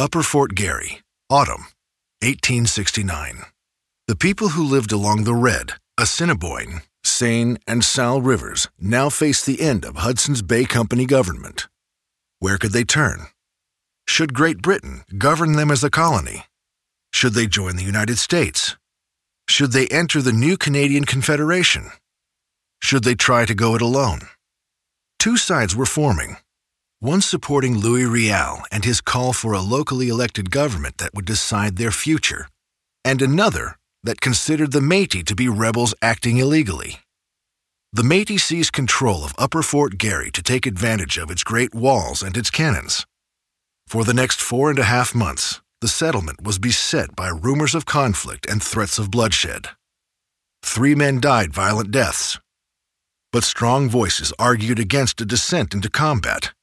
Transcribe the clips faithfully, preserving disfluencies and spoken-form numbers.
Upper Fort Garry, autumn, eighteen sixty-nine. The people who lived along the Red, Assiniboine, Seine, and Salle rivers now faced the end of Hudson's Bay Company government. Where could they turn? Should Great Britain govern them as a colony? Should they join the United States? Should they enter the new Canadian Confederation? Should they try to go it alone? Two sides were forming, one supporting Louis Riel and his call for a locally elected government that would decide their future, and another that considered the Métis to be rebels acting illegally. The Métis seized control of Upper Fort Garry to take advantage of its great walls and its cannons. For the next four and a half months, the settlement was beset by rumors of conflict and threats of bloodshed. Three men died violent deaths, but strong voices argued against a descent into combat.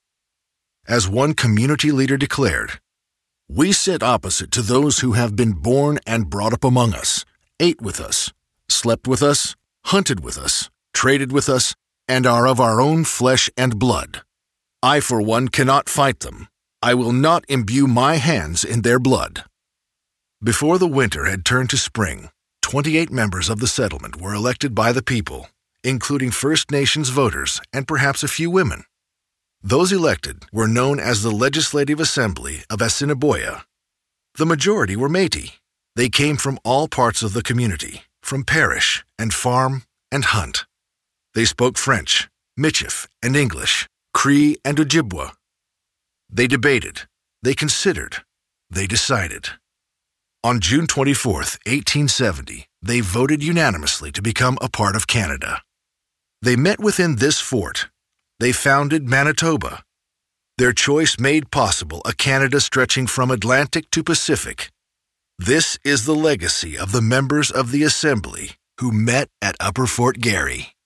As one community leader declared, "We sit opposite to those who have been born and brought up among us, ate with us, slept with us, hunted with us, traded with us, and are of our own flesh and blood. I, for one, cannot fight them. I will not imbue my hands in their blood." Before the winter had turned to spring, twenty-eight members of the settlement were elected by the people, including First Nations voters and perhaps a few women. Those elected were known as the Legislative Assembly of Assiniboia. The majority were Métis. They came from all parts of the community, from parish and farm and hunt. They spoke French, Michif, and English, Cree and Ojibwa. They debated, they considered, they decided. On June twenty-fourth, eighteen seventy, they voted unanimously to become a part of Canada. They met within this fort. They founded Manitoba. Their choice made possible a Canada stretching from Atlantic to Pacific. This is the legacy of the members of the Assembly who met at Upper Fort Garry.